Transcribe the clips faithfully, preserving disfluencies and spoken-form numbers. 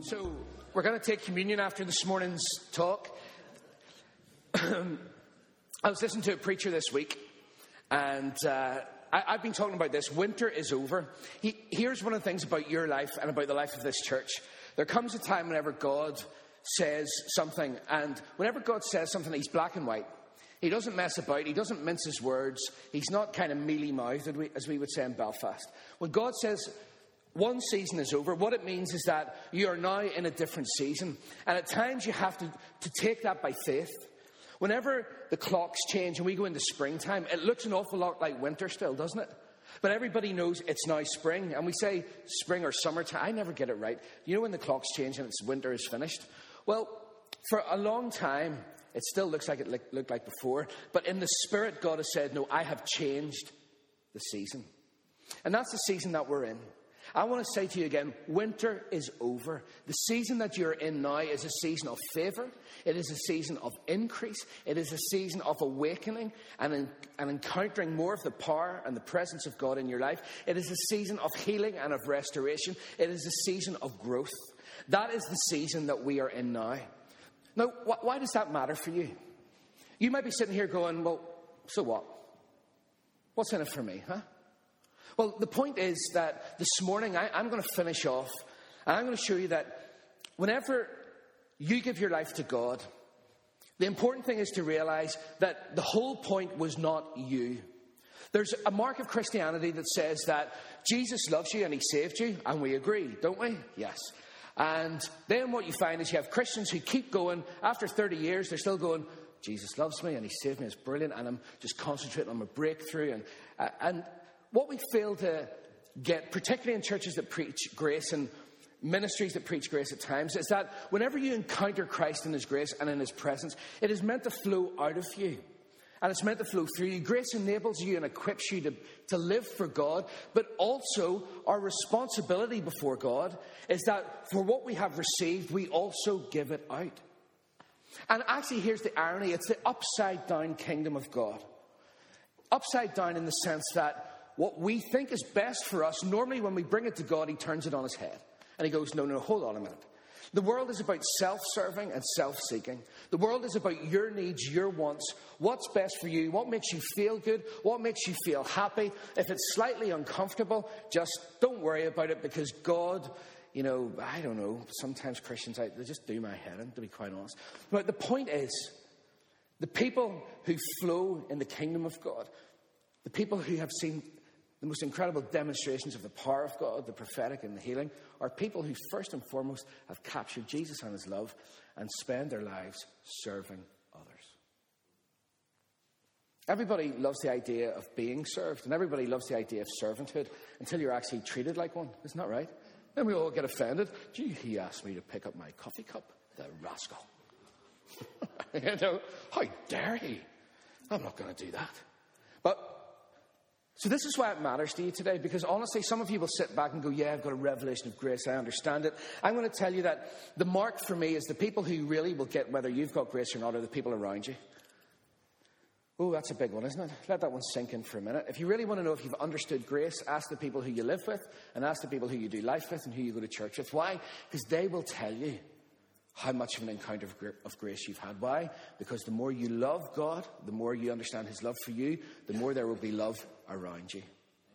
So we're going to take communion after this morning's talk. I was listening to a preacher this week, and uh, I, I've been talking about this. Winter is over. He, here's one of the things about your life and about the life of this church. There comes a time whenever God says something, and whenever God says something, he's black and white. He doesn't mess about. He doesn't mince his words. He's not kind of mealy-mouthed, as we would say in Belfast. When God says one season is over, what it means is that you are now in a different season. And at times you have to, to take that by faith. Whenever the clocks change and we go into springtime, it looks an awful lot like winter still, doesn't it? But everybody knows it's now spring. And we say spring or summertime. I never get it right. You know when the clocks change and it's winter is finished? Well, for a long time, it still looks like it looked like before. But in the Spirit, God has said, no, I have changed the season. And that's the season that we're in. I want to say to you again, winter is over. The season that you're in now is a season of favor. It is a season of increase. It is a season of awakening and, in, and encountering more of the power and the presence of God in your life. It is a season of healing and of restoration. It is a season of growth. That is the season that we are in now. Now, wh- why does that matter for you? You might be sitting here going, well, so what? What's in it for me, huh? Well, the point is that this morning I, I'm going to finish off, and I'm going to show you that whenever you give your life to God, the important thing is to realize that the whole point was not you. There's a mark of Christianity that says that Jesus loves you and he saved you, and we agree, don't we? Yes. And then what you find is you have Christians who keep going. After thirty years, they're still going, Jesus loves me and he saved me, it's brilliant, and I'm just concentrating on my breakthrough. And uh, and what we fail to get, particularly in churches that preach grace and ministries that preach grace at times, is that whenever you encounter Christ in his grace and in his presence, it is meant to flow out of you. And it's meant to flow through you. Grace enables you and equips you to, to live for God. But also, our responsibility before God is that for what we have received, we also give it out. And actually, here's the irony. It's the upside down kingdom of God. Upside down in the sense that what we think is best for us, normally when we bring it to God, he turns it on his head. And he goes, no, no, hold on a minute. The world is about self-serving and self-seeking. The world is about your needs, your wants, what's best for you, what makes you feel good, what makes you feel happy. If it's slightly uncomfortable, just don't worry about it, because God, you know, I don't know, sometimes Christians, I, they just do my head in, to be quite honest. But the point is, the people who flow in the kingdom of God, the people who have seen the most incredible demonstrations of the power of God, the prophetic and the healing, are people who first and foremost have captured Jesus and his love and spend their lives serving others. Everybody loves the idea of being served, and everybody loves the idea of servanthood until you're actually treated like one. Isn't that right? Then we all get offended. Gee, he asked me to pick up my coffee cup, the rascal. You know, how dare he? I'm not going to do that. But So this is why it matters to you today, because honestly, some of you will sit back and go, yeah, I've got a revelation of grace, I understand it. I'm going to tell you that the mark for me is the people who really will get whether you've got grace or not are the people around you. Oh, that's a big one, isn't it? Let that one sink in for a minute. If you really want to know if you've understood grace, ask the people who you live with, and ask the people who you do life with and who you go to church with. Why? Because they will tell you how much of an encounter of grace you've had. Why? Because the more you love God, the more you understand his love for you, the more there will be love around you.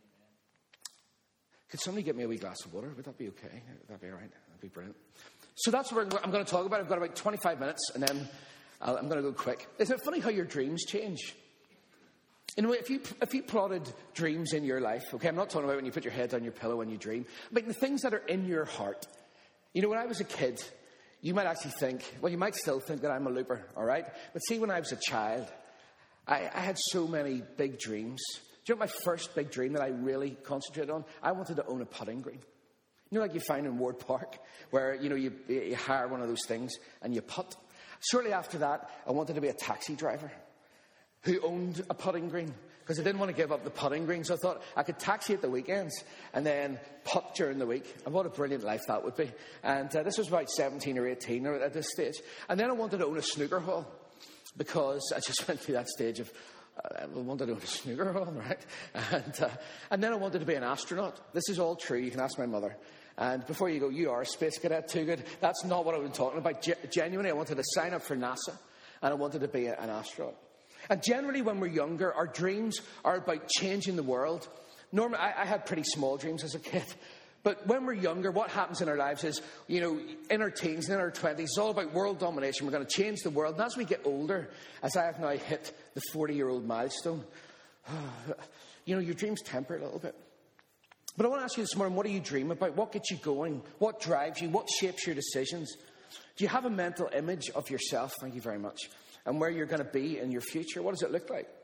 Could somebody get me a wee glass of water? Would that be okay? Would that be all right? That'd be brilliant. So that's what I'm going to talk about. I've got about twenty-five minutes, and then I'll, I'm going to go quick. Isn't it funny how your dreams change? You know, if you if you plotted dreams in your life, okay, I'm not talking about when you put your head on your pillow and you dream, but the things that are in your heart. You know, when I was a kid, you might actually think, well, you might still think that I'm a looper, all right? But see, when I was a child, I, I had so many big dreams. Do you know my first big dream that I really concentrated on? I wanted to own a putting green. You know, like you find in Ward Park, where, you know, you, you hire one of those things and you putt. Shortly after that, I wanted to be a taxi driver who owned a putting green, because I didn't want to give up the putting green. So I thought I could taxi at the weekends and then putt during the week. And what a brilliant life that would be. And uh, this was about seventeen or eighteen at this stage. And then I wanted to own a snooker hall, because I just went through that stage of, uh, I wanted to own a snooker hall, right? And, uh, and then I wanted to be an astronaut. This is all true. You can ask my mother. And before you go, you are a space cadet, too good. That's not what I was talking about. G- genuinely, I wanted to sign up for NASA, and I wanted to be a, an astronaut. And generally, when we're younger, our dreams are about changing the world. Normally, I, I had pretty small dreams as a kid. But when we're younger, what happens in our lives is, you know, in our teens and in our twenties, it's all about world domination. We're going to change the world. And as we get older, as I have now hit the forty-year-old milestone, you know, your dreams temper a little bit. But I want to ask you this morning, what do you dream about? What gets you going? What drives you? What shapes your decisions? Do you have a mental image of yourself? Thank you very much. And where you're going to be in your future? What does it look like?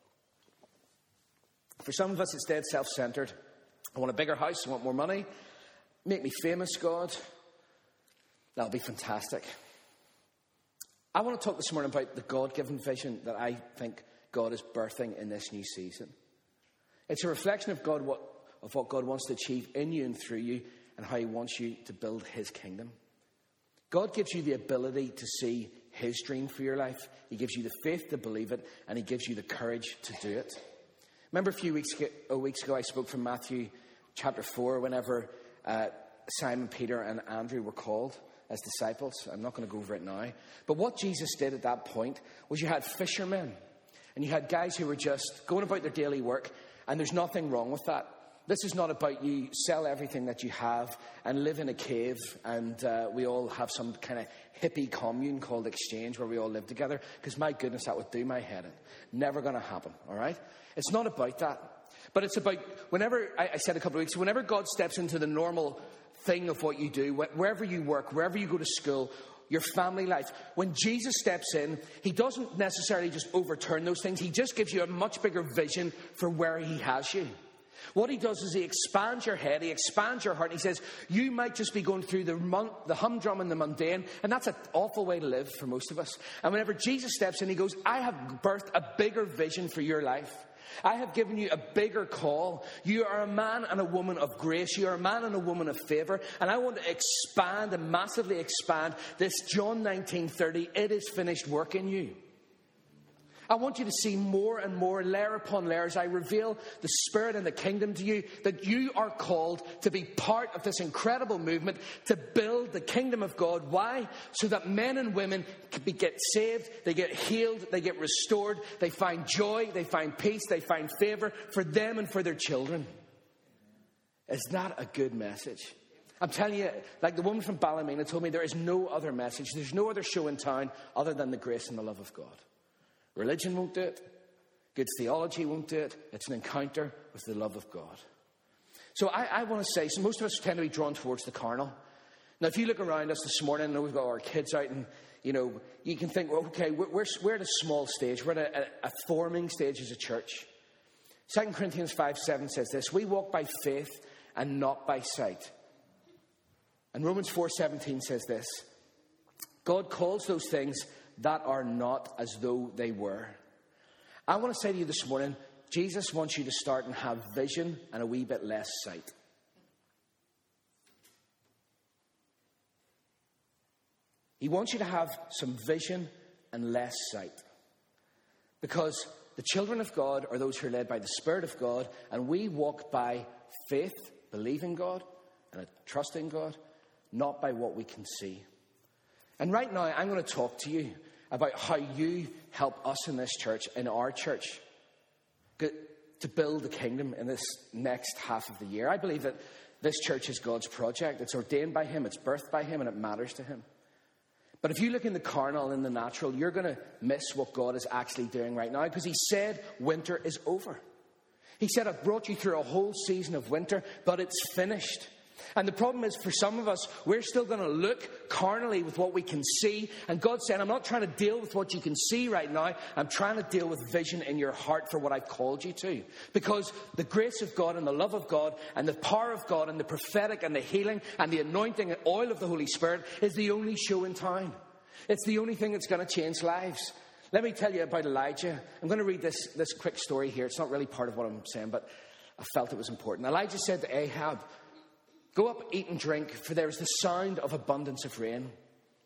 For some of us, it's dead self-centered. I want a bigger house. I want more money. Make me famous, God. That'll be fantastic. I want to talk this morning about the God-given vision that I think God is birthing in this new season. It's a reflection of God, what, of what God wants to achieve in you and through you, and how he wants you to build his kingdom. God gives you the ability to see his dream for your life. He gives you the faith to believe it, and he gives you the courage to do it. Remember a few weeks ago, oh, weeks ago I spoke from Matthew chapter four, whenever uh, Simon, Peter, and Andrew were called as disciples. I'm not going to go over it now. But what Jesus did at that point was you had fishermen, and you had guys who were just going about their daily work, and there's nothing wrong with that. This is not about you sell everything that you have and live in a cave and uh, we all have some kind of hippie commune called Exchange where we all live together. Because my goodness, that would do my head in. Never going to happen, all right? It's not about that. But it's about, whenever, I, I said a couple of weeks, whenever God steps into the normal thing of what you do, wherever you work, wherever you go to school, your family life, when Jesus steps in, he doesn't necessarily just overturn those things. He just gives you a much bigger vision for where he has you. What he does is he expands your head, he expands your heart, and he says, you might just be going through the, mon- the humdrum and the mundane, and that's an awful way to live for most of us. And whenever Jesus steps in, he goes, I have birthed a bigger vision for your life. I have given you a bigger call. You are a man and a woman of grace. You are a man and a woman of favour. And I want to expand and massively expand this John nineteen thirty, it is finished work in you. I want you to see more and more, layer upon layer, as I reveal the Spirit and the kingdom to you, that you are called to be part of this incredible movement to build the kingdom of God. Why? So that men and women can be, get saved, they get healed, they get restored, they find joy, they find peace, they find favour for them and for their children. Is that a good message? I'm telling you, like the woman from Ballymena told me, there is no other message, there's no other show in town other than the grace and the love of God. Religion won't do it. Good theology won't do it. It's an encounter with the love of God. So I, I want to say, so most of us tend to be drawn towards the carnal. Now, if you look around us this morning, I know we've got our kids out, and you know, you can think, well, okay, we're, we're, we're at a small stage. We're at a, a, a forming stage as a church. Second Corinthians five seven says this, we walk by faith and not by sight. And Romans four seventeen says this, God calls those things that are not as though they were. I want to say to you this morning, Jesus wants you to start and have vision and a wee bit less sight. He wants you to have some vision and less sight. Because the children of God are those who are led by the Spirit of God, and we walk by faith, believing God, and trusting God, not by what we can see. And right now, I'm going to talk to you about how you help us in this church, in our church, to build the kingdom in this next half of the year. I believe that this church is God's project. It's ordained by him, it's birthed by him, and it matters to him. But if you look in the carnal and the natural, you're going to miss what God is actually doing right now, because he said winter is over. He said, I've brought you through a whole season of winter, but it's finished. And the problem is, for some of us, we're still going to look carnally with what we can see. And God said, I'm not trying to deal with what you can see right now. I'm trying to deal with vision in your heart for what I've called you to. Because the grace of God and the love of God and the power of God and the prophetic and the healing and the anointing and oil of the Holy Spirit is the only show in town. It's the only thing that's going to change lives. Let me tell you about Elijah. I'm going to read this, this quick story here. It's not really part of what I'm saying, but I felt it was important. Elijah said to Ahab, go up, eat and drink, for there is the sound of abundance of rain.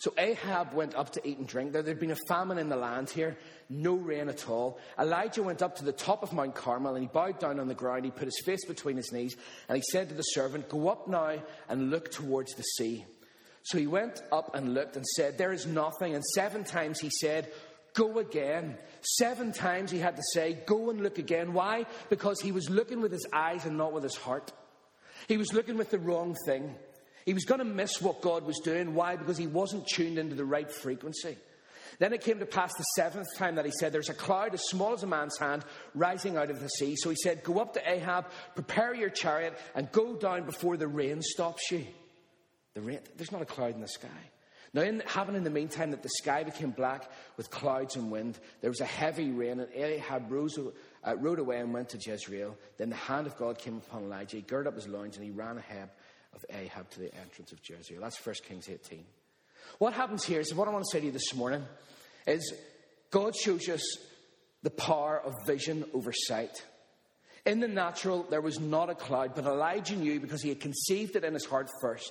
So Ahab went up to eat and drink. There had been a famine in the land here, no rain at all. Elijah went up to the top of Mount Carmel, and he bowed down on the ground. He put his face between his knees, and he said to the servant, "Go up now and look towards the sea." So he went up and looked and said, "There is nothing." And seven times he said, "Go again." Seven times he had to say, "Go and look again." Why? Because he was looking with his eyes and not with his heart. He was looking with the wrong thing. He was going to miss what God was doing. Why? Because he wasn't tuned into the right frequency. Then it came to pass the seventh time that he said, "There's a cloud as small as a man's hand rising out of the sea." So he said, "Go up to Ahab, prepare your chariot, and go down before the rain stops you." The rain, there's not a cloud in the sky. Now, in, happened in the meantime that the sky became black with clouds and wind. There was a heavy rain, and Ahab rose, uh, rode away and went to Jezreel. Then the hand of God came upon Elijah. He girded up his loins, and he ran ahead of Ahab to the entrance of Jezreel. That's First Kings eighteen. What happens here is, what I want to say to you this morning is, God shows us the power of vision over sight. In the natural, there was not a cloud, but Elijah knew because he had conceived it in his heart first.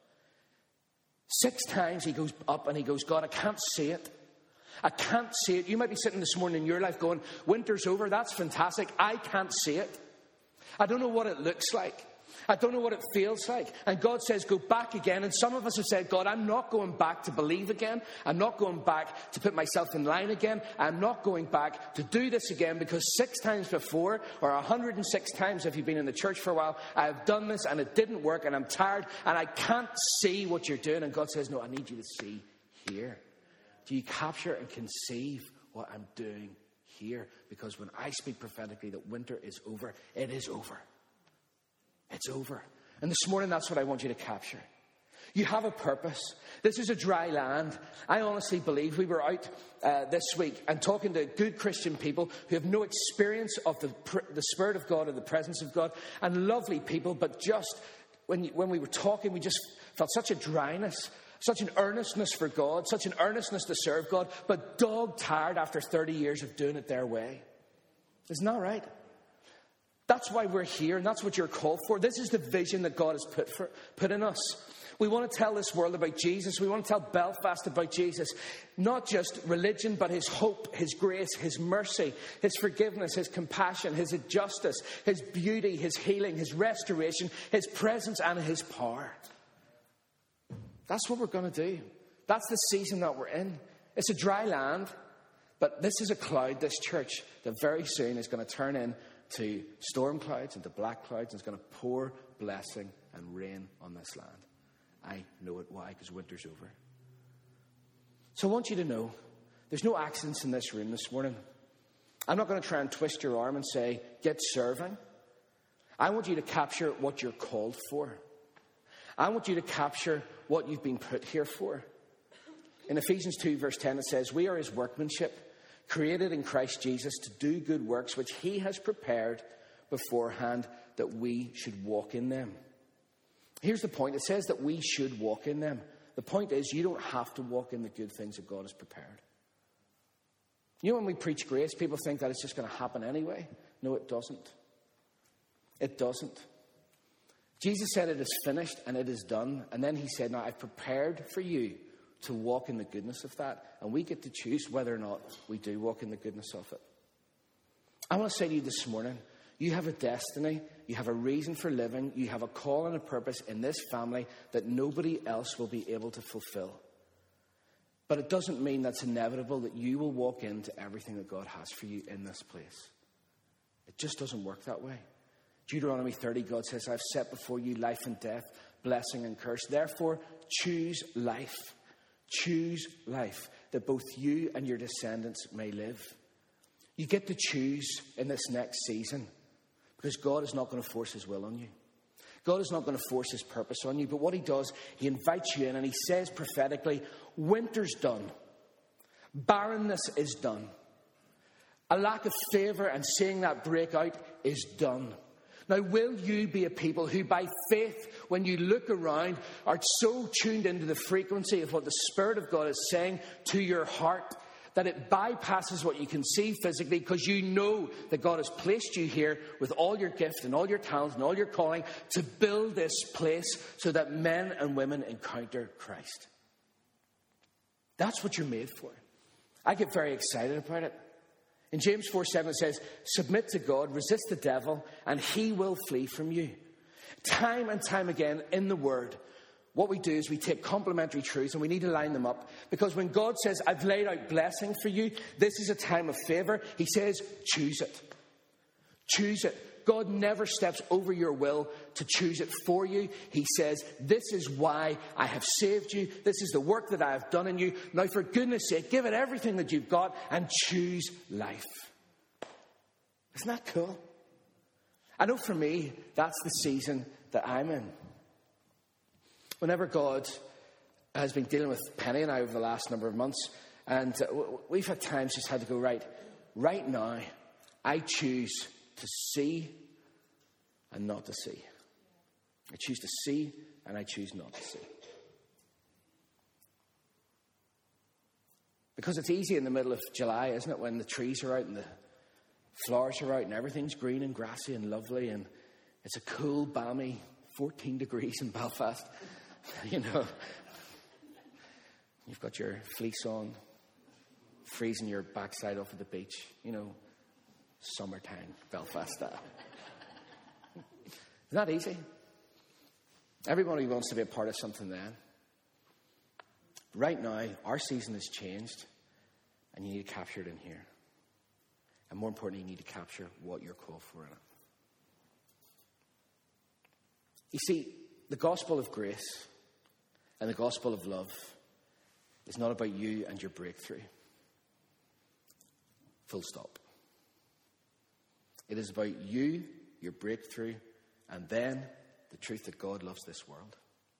Six times he goes up and he goes, "God, I can't see it. I can't see it." You might be sitting this morning in your life going, "Winter's over. That's fantastic. I can't see it. I don't know what it looks like. I don't know what it feels like." And God says, "Go back again." And some of us have said, "God, I'm not going back to believe again. I'm not going back to put myself in line again. I'm not going back to do this again, because six times before, or one hundred six times if you've been in the church for a while, I've done this and it didn't work, and I'm tired and I can't see what you're doing." And God says, "No, I need you to see here. Do you capture and conceive what I'm doing here? Because when I speak prophetically that winter is over, it is over. It's over." And this morning, that's what I want you to capture. You have a purpose. This is a dry land. I honestly believe we were out uh, this week and talking to good Christian people who have no experience of the, the Spirit of God or the presence of God, and lovely people, but just when, when we were talking, we just felt such a dryness, such an earnestness for God, such an earnestness to serve God, but dog tired after thirty years of doing it their way. Isn't that right? That's why we're here, and that's what you're called for. This is the vision that God has put for, put in us. We want to tell this world about Jesus. We want to tell Belfast about Jesus. Not just religion, but his hope, his grace, his mercy, his forgiveness, his compassion, his justice, his beauty, his healing, his restoration, his presence, and his power. That's what we're going to do. That's the season that we're in. It's a dry land, but this is a cloud, this church, that very soon is going to turn in to storm clouds and to black clouds, and it's going to pour blessing and rain on this land. I know it. Why? Because winter's over. So I want you to know there's no accidents in this room this morning. I'm not going to try and twist your arm and say, "Get serving." I want you to capture what you're called for. I want you to capture what you've been put here for. In Ephesians two verse ten it says, "We are his workmanship, created in Christ Jesus to do good works, which he has prepared beforehand that we should walk in them." Here's the point. It says that we should walk in them. The point is, you don't have to walk in the good things that God has prepared. You know, when we preach grace, people think that it's just going to happen anyway. No, it doesn't. It doesn't. Jesus said it is finished and it is done. And then he said, "Now I've prepared for you to walk in the goodness of that." And we get to choose whether or not we do walk in the goodness of it. I want to say to you this morning, you have a destiny, you have a reason for living, you have a call and a purpose in this family that nobody else will be able to fulfill. But it doesn't mean that's inevitable that you will walk into everything that God has for you in this place. It just doesn't work that way. Deuteronomy thirty, God says, "I've set before you life and death, blessing and curse. Therefore, choose life. Choose life, that both you and your descendants may live." You get to choose in this next season, because God is not going to force his will on you. God is not going to force his purpose on you. But what he does, he invites you in, and he says prophetically, winter's done. Barrenness is done. A lack of favor and seeing that break out is done. Now, will you be a people who by faith, when you look around, are so tuned into the frequency of what the Spirit of God is saying to your heart that it bypasses what you can see physically, because you know that God has placed you here with all your gift and all your talent and all your calling to build this place so that men and women encounter Christ? That's what you're made for. I get very excited about it. In James four seven it says, submit to God, resist the devil, and he will flee from you. Time and time again in the Word, what we do is we take complementary truths and we need to line them up. Because when God says, I've laid out blessing for you, this is a time of favor, he says, choose it. Choose it. God never steps over your will to choose it for you. He says, this is why I have saved you. This is the work that I have done in you. Now, for goodness sake, give it everything that you've got and choose life. Isn't that cool? I know for me, that's the season that I'm in. Whenever God has been dealing with Penny and I over the last number of months, and we've had times just had to go, right, right now, I choose to see and not to see. I choose to see and I choose not to see. Because it's easy in the middle of July, isn't it, when the trees are out and the flowers are out and everything's green and grassy and lovely and it's a cool, balmy fourteen degrees in Belfast. You know, you've got your fleece on, freezing your backside off at the beach, you know. Summertime, Belfast style. It's not easy. Everybody wants to be a part of something then. Right now, our season has changed, and you need to capture it in here. And more importantly, you need to capture what you're called for in it. You see, the gospel of grace and the gospel of love is not about you and your breakthrough. Full stop. It is about you, your breakthrough, and then the truth that God loves this world.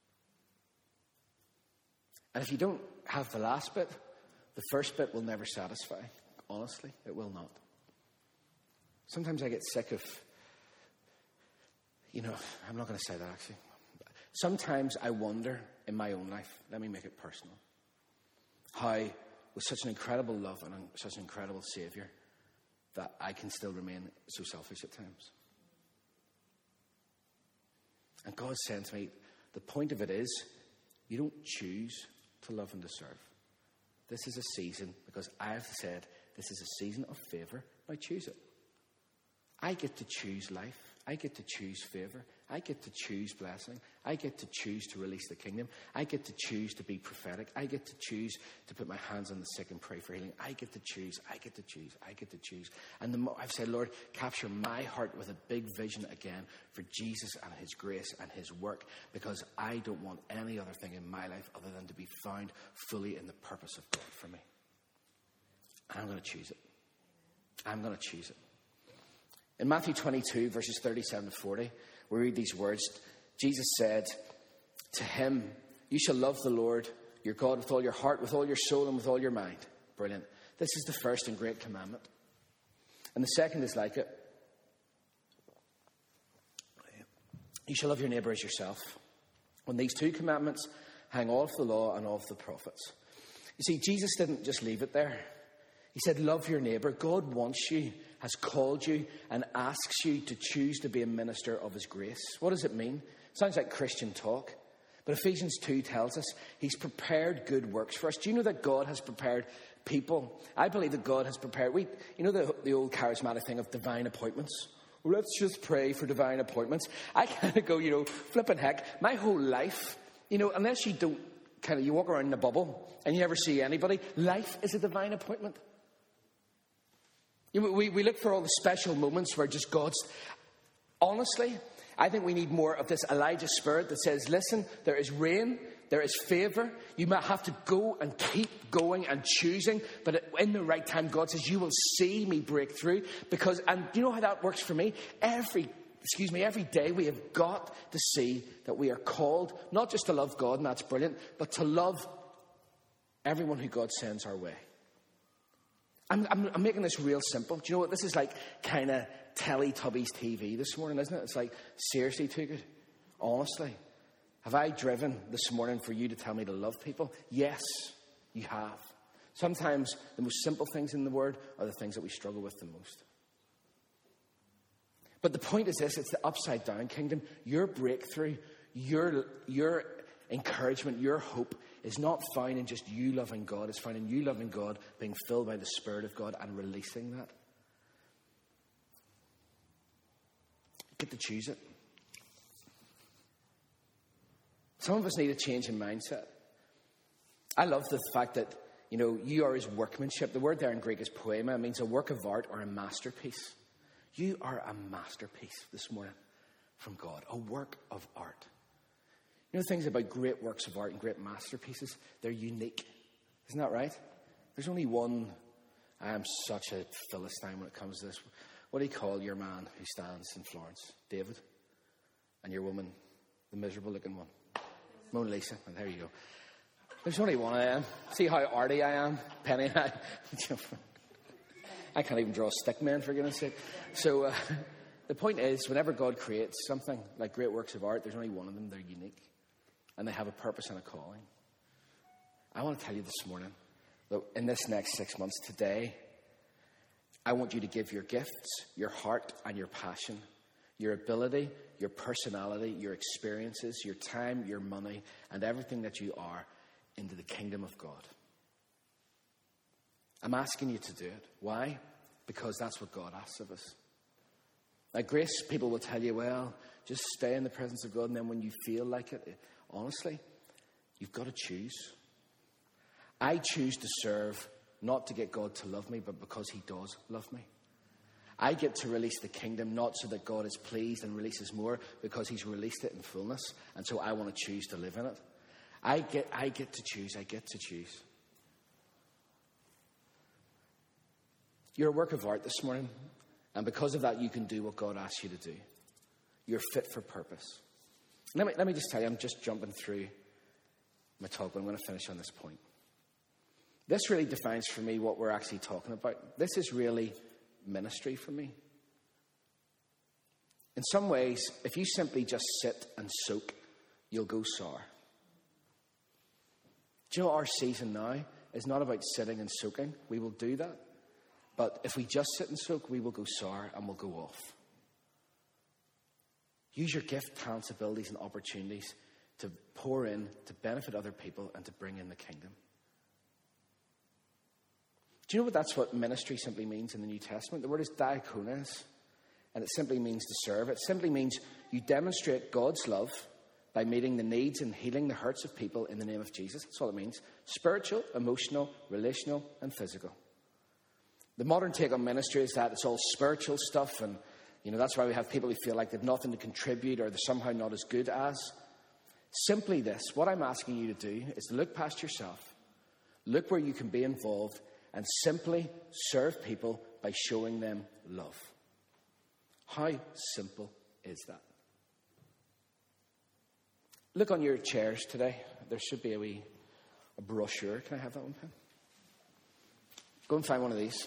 And if you don't have the last bit, the first bit will never satisfy. Honestly, it will not. Sometimes I get sick of, you know, I'm not going to say that actually. Sometimes I wonder in my own life, let me make it personal, how with such an incredible love and such an incredible Savior, that I can still remain so selfish at times. And God's saying to me, the point of it is, you don't choose to love and to serve. This is a season, because I have said, this is a season of favor. Now choose it. I get to choose life. I get to choose favor. I get to choose blessing. I get to choose to release the kingdom. I get to choose to be prophetic. I get to choose to put my hands on the sick and pray for healing. I get to choose. I get to choose. I get to choose. And the more I've said, Lord, capture my heart with a big vision again for Jesus and his grace and his work, because I don't want any other thing in my life other than to be found fully in the purpose of God for me. And I'm going to choose it. I'm going to choose it. In Matthew twenty-two, verses thirty-seven to forty, we read these words. Jesus said to him, you shall love the Lord your God with all your heart, with all your soul, and with all your mind. Brilliant. This is the first and great commandment. And the second is like it. You shall love your neighbor as yourself. On these two commandments hang all of the law and all of the prophets. You see, Jesus didn't just leave it there. He said, love your neighbor. God wants you, has called you, and asks you to choose to be a minister of his grace. What does it mean? Sounds like Christian talk. But Ephesians two tells us he's prepared good works for us. Do you know that God has prepared people? I believe that God has prepared, we, you know the, the old charismatic thing of divine appointments? Well, let's just pray for divine appointments. I kind of go, you know, flipping heck, my whole life, you know, unless you don't kind of, you walk around in a bubble and you never see anybody, life is a divine appointment. You know, we, we look for all the special moments where just God's... Honestly, I think we need more of this Elijah spirit that says, listen, there is rain, there is favor. You might have to go and keep going and choosing, but in the right time, God says, you will see me break through. Because, and you know how that works for me? Every, excuse me, every day we have got to see that we are called, not just to love God, and that's brilliant, but to love everyone who God sends our way. I'm, I'm, I'm making this real simple. Do you know what? This is like kind of Teletubbies T V this morning, isn't it? It's like, seriously, too good. Honestly. Have I driven this morning for you to tell me to love people? Yes, you have. Sometimes the most simple things in the Word are the things that we struggle with the most. But the point is this, it's the upside down kingdom. Your breakthrough, your, your encouragement, your hope is not found in just you loving God. It's found in you loving God, being filled by the Spirit of God and releasing that. You get to choose it. Some of us need a change in mindset. I love the fact that, you know, you are his workmanship. The word there in Greek is poema. It means a work of art or a masterpiece. You are a masterpiece this morning from God, a work of art. You know things about great works of art and great masterpieces? They're unique. Isn't that right? There's only one. I am such a Philistine when it comes to this. What do you call your man who stands in Florence? David? And your woman, the miserable looking one? Mona Lisa. And there you go. There's only one I am. See how arty I am? Penny and I. I can't even draw a stick man, for goodness sake. So uh, the point is, whenever God creates something like great works of art, there's only one of them. They're unique. And they have a purpose and a calling. I want to tell you this morning that in this next six months today, I want you to give your gifts, your heart, and your passion, your ability, your personality, your experiences, your time, your money, and everything that you are into the kingdom of God. I'm asking you to do it. Why? Because that's what God asks of us. Like grace, people will tell you, well, just stay in the presence of God, and then when you feel like it, honestly, you've got to choose. I choose to serve, not to get God to love me, but because he does love me. I get to release the kingdom, not so that God is pleased and releases more, because he's released it in fullness, and so I want to choose to live in it. I get, I get to choose. I get to choose. You're a work of art this morning, and because of that, you can do what God asks you to do. You're fit for purpose. Let me, let me just tell you, I'm just jumping through my talk, but I'm going to finish on this point. This really defines for me what we're actually talking about. This is really ministry for me. In some ways, if you simply just sit and soak, you'll go sour. Do you know our season now is not about sitting and soaking? We will do that. But if we just sit and soak, we will go sour and we'll go off. Use your gift, talents, abilities, and opportunities to pour in, to benefit other people, and to bring in the kingdom. Do you know what that's what ministry simply means in the New Testament? The word is diakonos, and it simply means to serve. It simply means you demonstrate God's love by meeting the needs and healing the hurts of people in the name of Jesus. That's all it means. Spiritual, emotional, relational, and physical. The modern take on ministry is that it's all spiritual stuff, and you know that's why we have people who feel like they've nothing to contribute or they're somehow not as good as. Simply this, what I'm asking you to do is to look past yourself, look where you can be involved, and simply serve people by showing them love. How simple is that? Look on your chairs today. There should be a wee a brochure. Can I have that one, pen? Go and find one of these.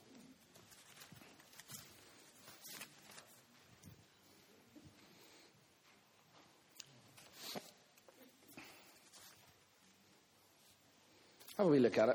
Have a wee look at it.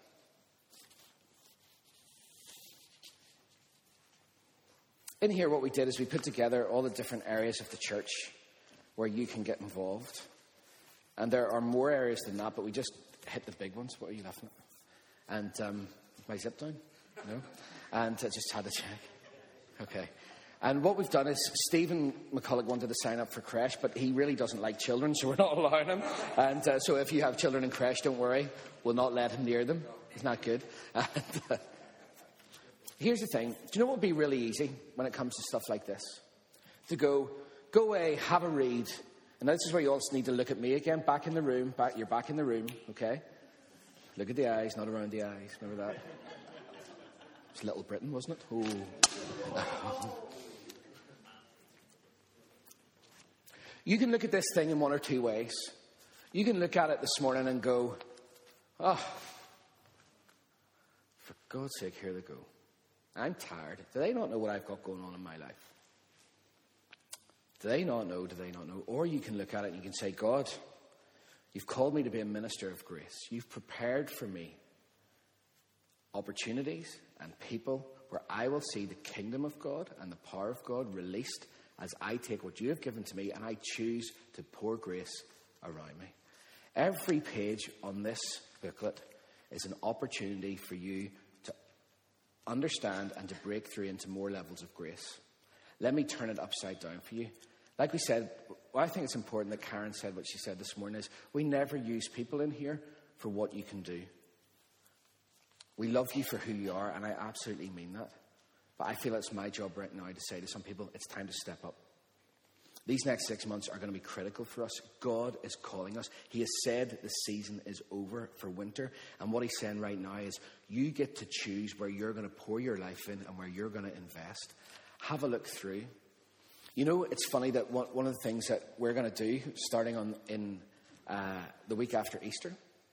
In here, what we did is we put together all the different areas of the church where you can get involved. And there are more areas than that, but we just hit the big ones. What are you laughing at? And um, my zip down? No? And I just had to check. Okay. And what we've done is Stephen McCulloch wanted to sign up for creche, but he really doesn't like children, so we're not allowing him. And uh, so if you have children in creche, don't worry. We'll not let him near them. It's not good. And, uh, here's the thing. Do you know what would be really easy when it comes to stuff like this? To go, go away, have a read. And this is where you also need to look at me again. Back in the room. Back, you're back in the room, okay? Look at the eyes, not around the eyes. Remember that? It's Little Britain, wasn't it? Oh. You can look at this thing in one or two ways. You can look at it this morning and go, oh, for God's sake, here they go. I'm tired. Do they not know what I've got going on in my life? Do they not know? Do they not know? Or you can look at it and you can say, God, you've called me to be a minister of grace. You've prepared for me opportunities and people where I will see the kingdom of God and the power of God released as I take what you have given to me and I choose to pour grace around me. Every page on this booklet is an opportunity for you to understand and to break through into more levels of grace. Let me turn it upside down for you. Like we said, well, I think it's important that Karen said what she said this morning is we never use people in here for what you can do. We love you for who you are, and I absolutely mean that. But I feel it's my job right now to say to some people, it's time to step up. These next six months are going to be critical for us. God is calling us. He has said the season is over for winter. And what he's saying right now is you get to choose where you're going to pour your life in and where you're going to invest. Have a look through. You know, it's funny that one, one of the things that we're going to do starting on in uh, the week after Easter.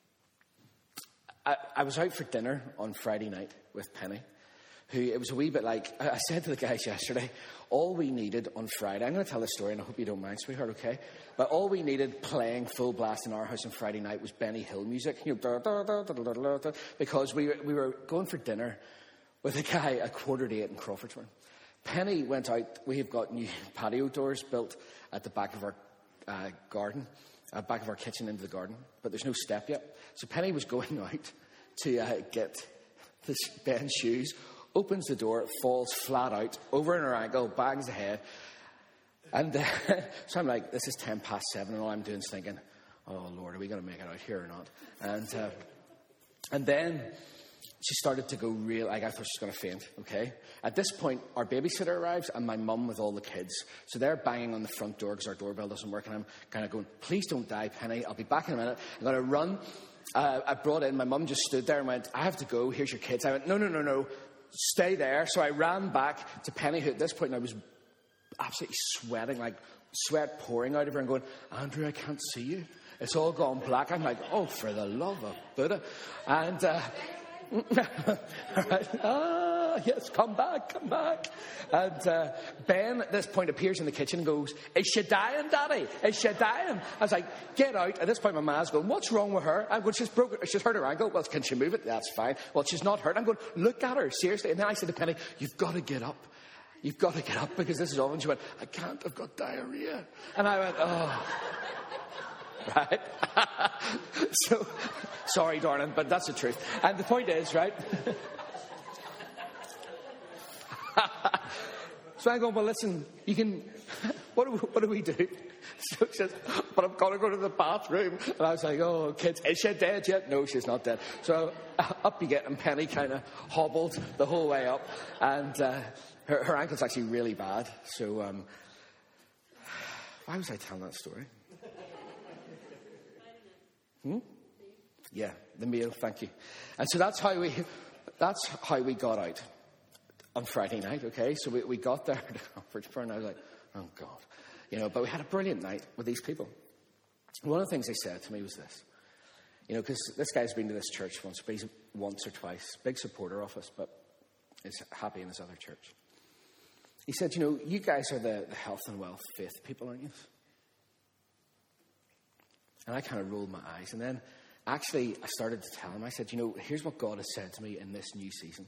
I, I was out for dinner on Friday night with Penny. Who, it was a wee bit like, I said to the guys yesterday, all we needed on Friday, I'm going to tell this story and I hope you don't mind, sweetheart, okay? But all we needed playing full blast in our house on Friday night was Benny Hill music, you know, da, da, da, da, da, da, da, because we, we were going for dinner with a guy at quarter to eight in Crawfordsburn. Penny went out, we have got new patio doors built at the back of our uh, garden, uh, back of our kitchen into the garden, but there's no step yet. So Penny was going out to uh, get this Ben's shoes, opens the door, falls flat out, over in her ankle, bangs the head. And uh, so I'm like, this is ten past seven, and all I'm doing is thinking, oh, Lord, are we going to make it out here or not? And uh, and then she started to go real, like I thought she was going to faint, okay? At this point, our babysitter arrives, and my mum with all the kids. So they're banging on the front door because our doorbell doesn't work, and I'm kind of going, please don't die, Penny. I'll be back in a minute. I'm going to run. Uh, I brought in, my mum just stood there and went, I have to go. Here's your kids. I went, no, no, no, no. Stay there. So I ran back to Penny, who at this point I was absolutely sweating, like sweat pouring out of her, and going, Andrew, I can't see you. It's all gone black. I'm like, oh, for the love of Buddha. And, uh, right, ah, yes, come back, come back. And uh, Ben at this point appears in the kitchen and goes, is she dying, Daddy? Is she dying? I was like, get out. At this point, my ma's going, what's wrong with her? I'm going, she's broken, she's hurt her ankle. Well, can she move it? That's fine. Well, she's not hurt. I'm going, look at her, seriously. And then I said to Penny, you've got to get up. You've got to get up because this is all. And she went, I can't, I've got diarrhea. And I went, oh. Right? So, sorry, darling, but that's the truth. And the point is, right? So I'm going, well, listen, you can, what do we, what do, we do? So she says, but I'm going to go to the bathroom. And I was like, oh, kids, is she dead yet? No, she's not dead. So uh, up you get, and Penny kind of hobbled the whole way up. And uh, her, her ankle's actually really bad. So um, why was I telling that story? Hmm? Yeah, the meal, thank you. And so that's how we that's how we got out on Friday night, okay? So we, we got there to Crawfordsburn, and I was like, oh, God. You know, but we had a brilliant night with these people. One of the things they said to me was this. You know, because this guy's been to this church once, but he's once or twice. Big supporter of us, but is happy in his other church. He said, you know, you guys are the, the health and wealth faith people, aren't you? And I kind of rolled my eyes. And then, actually, I started to tell him, I said, you know, here's what God has said to me in this new season.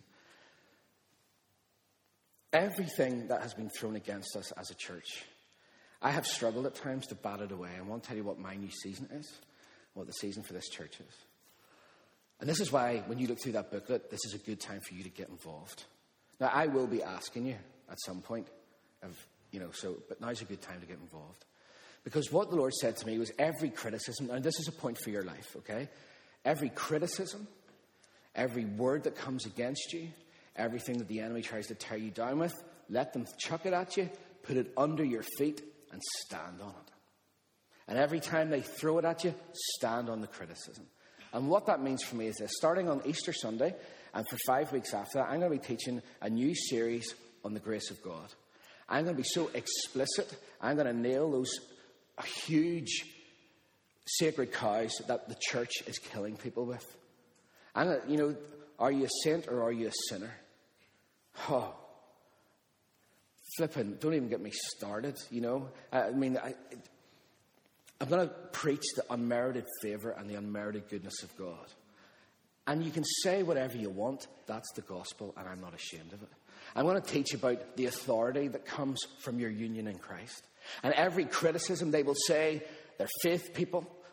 Everything that has been thrown against us as a church, I have struggled at times to bat it away. I want to tell you what my new season is, what the season for this church is. And this is why, when you look through that booklet, this is a good time for you to get involved. Now, I will be asking you at some point, of, you know, so, but now's a good time to get involved. Because what the Lord said to me was every criticism, and this is a point for your life, okay? Every criticism, every word that comes against you, everything that the enemy tries to tear you down with, let them chuck it at you, put it under your feet, and stand on it. And every time they throw it at you, stand on the criticism. And what that means for me is this. Starting on Easter Sunday, and for five weeks after that, I'm going to be teaching a new series on the grace of God. I'm going to be so explicit, I'm going to nail those huge sacred cows that the church is killing people with. And, you know, are you a saint or are you a sinner? Oh, flipping, don't even get me started, you know. I mean, I, I'm going to preach the unmerited favour and the unmerited goodness of God. And you can say whatever you want, that's the gospel, and I'm not ashamed of it. I'm going to teach about the authority that comes from your union in Christ. And every criticism they will say, they're faith people,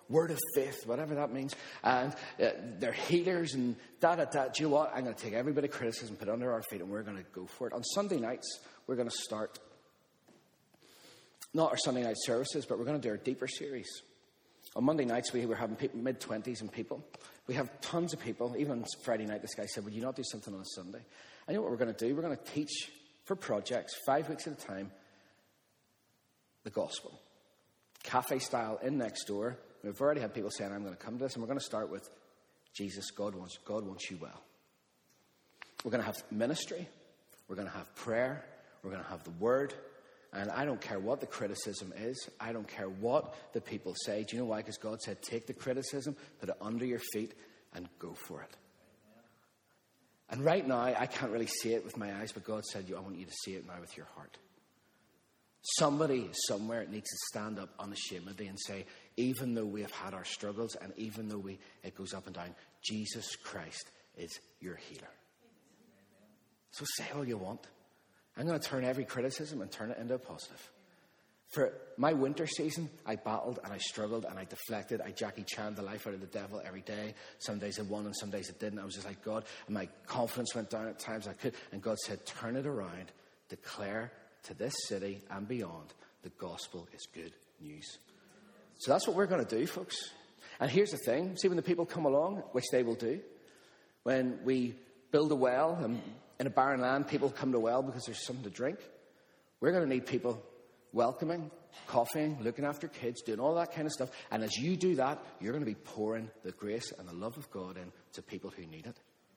word of faith, whatever that means. And uh, they're healers and da-da-da. Do you know what? I'm going to take every bit of criticism, put it under our feet, and we're going to go for it. On Sunday nights, we're going to start, not our Sunday night services, but we're going to do our Deeper series. On Monday nights, we were having people, mid-twenties and people. We have tons of people. Even on Friday night, this guy said, would you not do something on a Sunday? I know what we're going to do. We're going to teach for projects, five weeks at a time, the gospel. Cafe style in next door. We've already had people saying, I'm going to come to this. And we're going to start with Jesus, God wants, God wants you well. We're going to have ministry. We're going to have prayer. We're going to have the word. And I don't care what the criticism is. I don't care what the people say. Do you know why? Because God said, take the criticism, put it under your feet, and go for it. And right now, I can't really see it with my eyes, but God said, I want you to see it now with your heart. Somebody somewhere needs to stand up unashamedly and say, even though we have had our struggles, and even though we it goes up and down, Jesus Christ is your healer. So say all you want. I'm going to turn every criticism and turn it into a positive. For my winter season, I battled and I struggled and I deflected. I Jackie Chan'd the life out of the devil every day. Some days I won and some days I didn't. I was just like, God, and my confidence went down at times. I could, and God said, turn it around. Declare to this city and beyond, the gospel is good news. So that's what we're going to do, folks. And here's the thing. See, when the people come along, which they will do, when we build a well and in a barren land, people come to a well because there's something to drink. We're going to need people welcoming, coffeeing, looking after kids, doing all that kind of stuff. And as you do that, you're going to be pouring the grace and the love of God in to people who need it.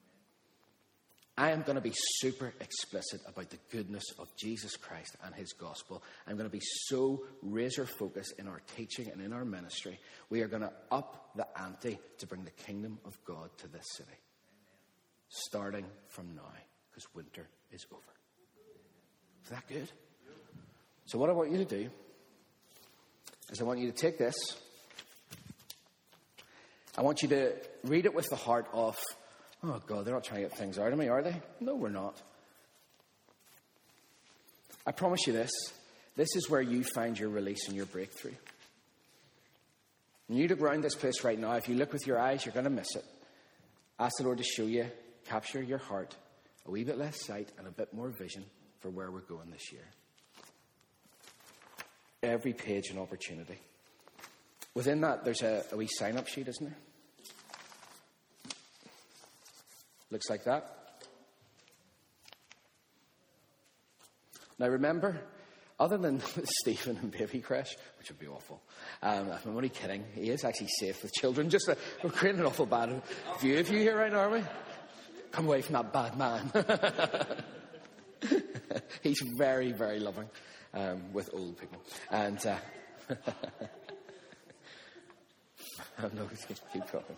I am going to be super explicit about the goodness of Jesus Christ and his gospel. I'm going to be so razor focused in our teaching and in our ministry. We are going to up the ante to bring the kingdom of God to this city. Starting from now, because winter is over. Is that good? So what I want you to do is I want you to take this. I want you to read it with the heart of, oh, God, they're not trying to get things out of me, are they? No, we're not. I promise you this. This is where you find your release and your breakthrough. When you look around this place right now, if you look with your eyes, you're going to miss it. Ask the Lord to show you, capture your heart, a wee bit less sight and a bit more vision for where we're going this year. Every page an opportunity. Within that, there's a, a wee sign-up sheet, isn't there? Looks like that. Now remember, other than Stephen and Baby Crash, which would be awful, um, I'm only kidding. He is actually safe with children. Just a, we're creating an awful bad view of you here right now, are we? Come away from that bad man. He's very, very loving um, with old people. And uh, I'm not going to keep talking.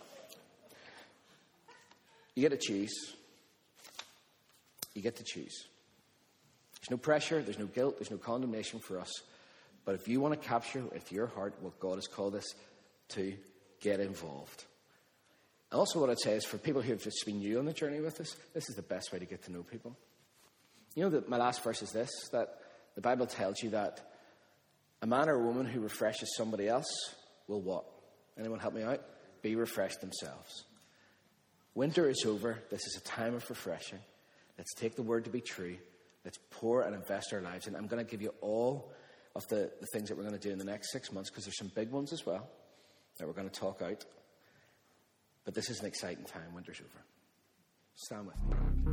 You get to choose. You get to choose. There's no pressure, there's no guilt, there's no condemnation for us. But if you want to capture with your heart what God has called us to, get involved. And also what I'd say is for people who have just been new on the journey with us, this is the best way to get to know people. You know that my last verse is this, that the Bible tells you that a man or a woman who refreshes somebody else will what? Anyone help me out? Be refreshed themselves. Winter is over. This is a time of refreshing. Let's take the word to be true. Let's pour and invest our lives in. I'm going to give you all of the, the things that we're going to do in the next six months because there's some big ones as well that we're going to talk out. But this is an exciting time. Winter's over. Stand with me.